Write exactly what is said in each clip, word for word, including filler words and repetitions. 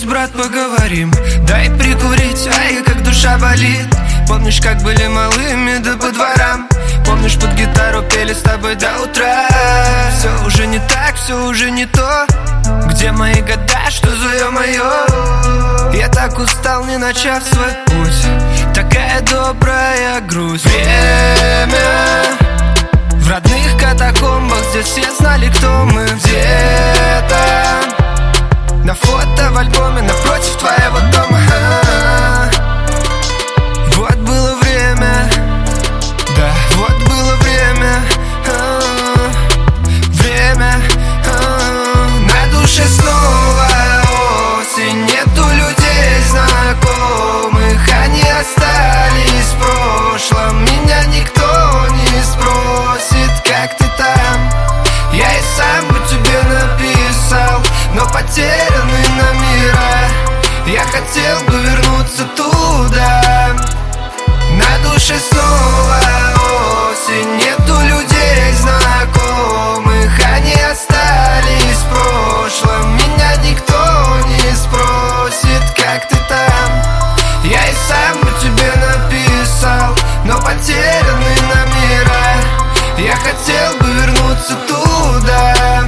Пусть, брат, поговорим, дай прикурить, ай, как душа болит. Помнишь, как были малыми, да по дворам? Помнишь, под гитару пели с тобой до утра? Все уже не так, все уже не то. Где мои года, что злое мое? Я так устал, не начав свой путь. Такая добрая грусть. Время в родных катакомбах, здесь все знали, кто мы. Где-то на фото в альбоме напротив твоего дома. Вот было время, да, вот было время. Время, на душе снова осень. Нету людей знакомых, они остались в прошлом. Меня никто не спросит, как ты там. Я и сам бы тебе написал, но потеряны номера. Я хотел бы вернуться туда. На душе снова осень. Нету людей знакомых, они остались в прошлом. Меня никто не спросит, как ты там. Я и сам бы тебе написал, но потеряны номера. Я хотел бы вернуться туда.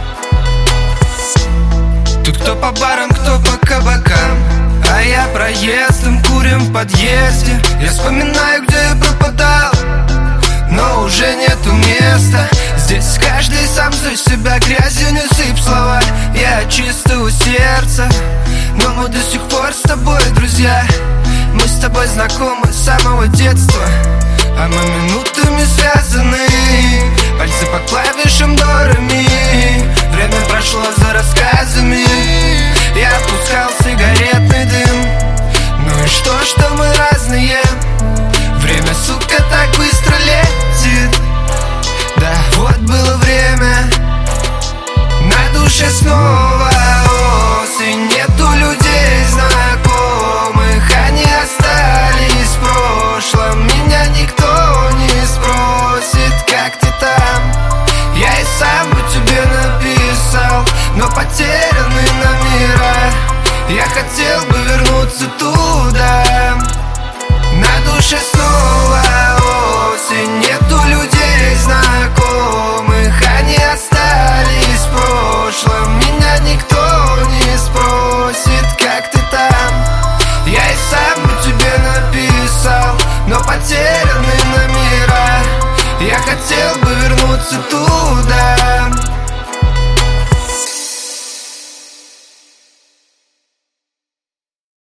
Тут кто по барам, кто по кабакам, а я проездом, курим в подъезде. Я вспоминаю, где я пропадал, но уже нету места. Здесь каждый сам за себя, грязью не сыпь слова. Я от чистого сердца, но мы до сих пор с тобой друзья. Мы с тобой знакомы с самого детства, а мы минутами связаны. Пальцы по клавишам до ре ми. Время прошло за рассказами. Я отпускал сигаретный дым. Ну и что, что мы разные? Время, сука, так быстро летит. Да, вот было время. На душе снова осень. Нету людей знакомых, они остались в прошлом. Меня никто не спросит, как ты там. Я и сам бы тебе написал, но потеряны номера. Я хотел бы вернуться туда. На душе снова осень. Нету людей знакомых, они остались в прошлом. Меня никто не спросит, как ты там. Я и сам бы тебе написал, но потеряны номера. Я хотел бы вернуться туда.